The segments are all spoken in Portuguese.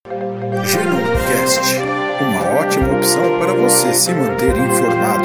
Genoncast, uma ótima opção para você se manter informado.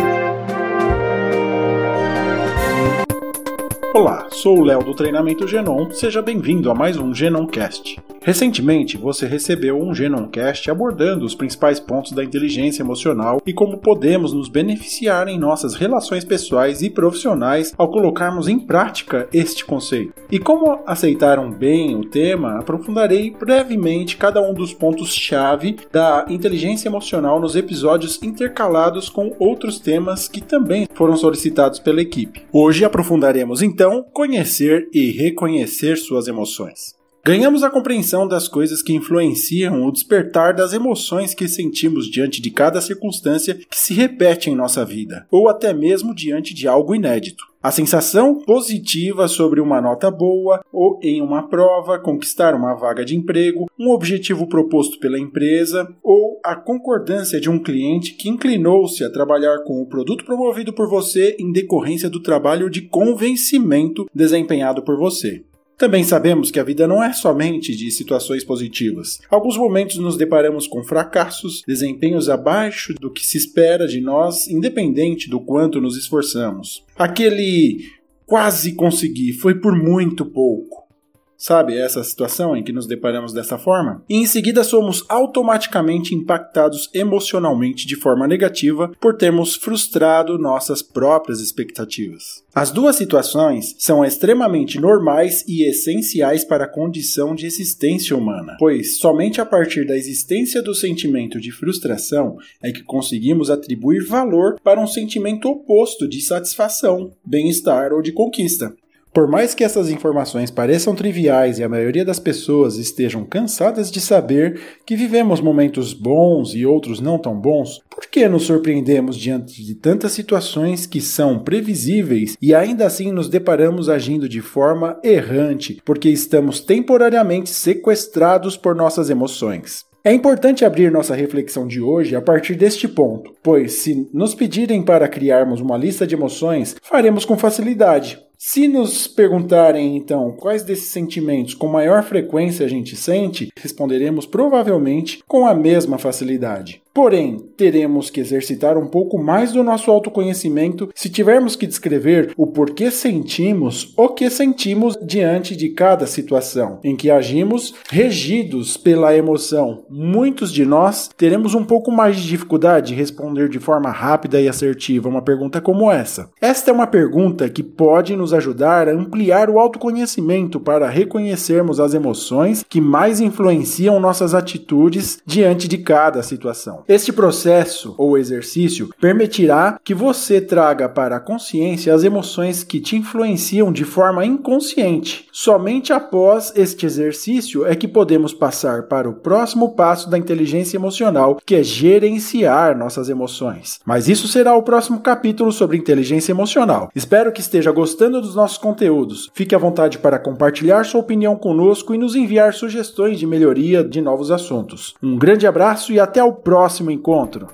Olá, sou o Léo do Treinamento Genon, seja bem-vindo a mais um Genoncast. Recentemente, você recebeu um Genoncast abordando os principais pontos da inteligência emocional e como podemos nos beneficiar em nossas relações pessoais e profissionais ao colocarmos em prática este conceito. E como aceitaram bem o tema, aprofundarei brevemente cada um dos pontos-chave da inteligência emocional nos episódios intercalados com outros temas que também foram solicitados pela equipe. Hoje aprofundaremos então conhecer e reconhecer suas emoções. Ganhamos a compreensão das coisas que influenciam o despertar das emoções que sentimos diante de cada circunstância que se repete em nossa vida, ou até mesmo diante de algo inédito. A sensação positiva sobre uma nota boa, ou em uma prova, conquistar uma vaga de emprego, um objetivo proposto pela empresa, ou a concordância de um cliente que inclinou-se a trabalhar com o produto promovido por você em decorrência do trabalho de convencimento desempenhado por você. Também sabemos que a vida não é somente de situações positivas. Alguns momentos nos deparamos com fracassos, desempenhos abaixo do que se espera de nós, independente do quanto nos esforçamos. Aquele quase consegui, foi por muito pouco. Sabe essa situação em que nos deparamos dessa forma? E em seguida somos automaticamente impactados emocionalmente de forma negativa por termos frustrado nossas próprias expectativas. As duas situações são extremamente normais e essenciais para a condição de existência humana, pois somente a partir da existência do sentimento de frustração é que conseguimos atribuir valor para um sentimento oposto de satisfação, bem-estar ou de conquista. Por mais que essas informações pareçam triviais e a maioria das pessoas estejam cansadas de saber que vivemos momentos bons e outros não tão bons, por que nos surpreendemos diante de tantas situações que são previsíveis e ainda assim nos deparamos agindo de forma errante, porque estamos temporariamente sequestrados por nossas emoções? É importante abrir nossa reflexão de hoje a partir deste ponto, pois se nos pedirem para criarmos uma lista de emoções, faremos com facilidade. Se nos perguntarem, então, quais desses sentimentos com maior frequência a gente sente, responderemos provavelmente com a mesma facilidade. Porém, teremos que exercitar um pouco mais do nosso autoconhecimento se tivermos que descrever o porquê sentimos o que sentimos diante de cada situação em que agimos regidos pela emoção. Muitos de nós teremos um pouco mais de dificuldade de responder de forma rápida e assertiva uma pergunta como essa. Esta é uma pergunta que pode nos ajudar a ampliar o autoconhecimento para reconhecermos as emoções que mais influenciam nossas atitudes diante de cada situação. Este processo ou exercício permitirá que você traga para a consciência as emoções que te influenciam de forma inconsciente. Somente após este exercício é que podemos passar para o próximo passo da inteligência emocional, que é gerenciar nossas emoções. Mas isso será o próximo capítulo sobre inteligência emocional. Espero que esteja gostando dos nossos conteúdos. Fique à vontade para compartilhar sua opinião conosco e nos enviar sugestões de melhoria de novos assuntos. Um grande abraço e até o próximo encontro.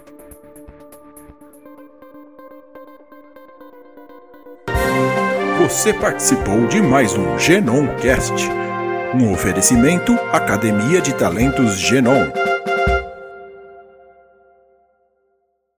Você participou de mais um Genoncast, um oferecimento Academia de Talentos Genon.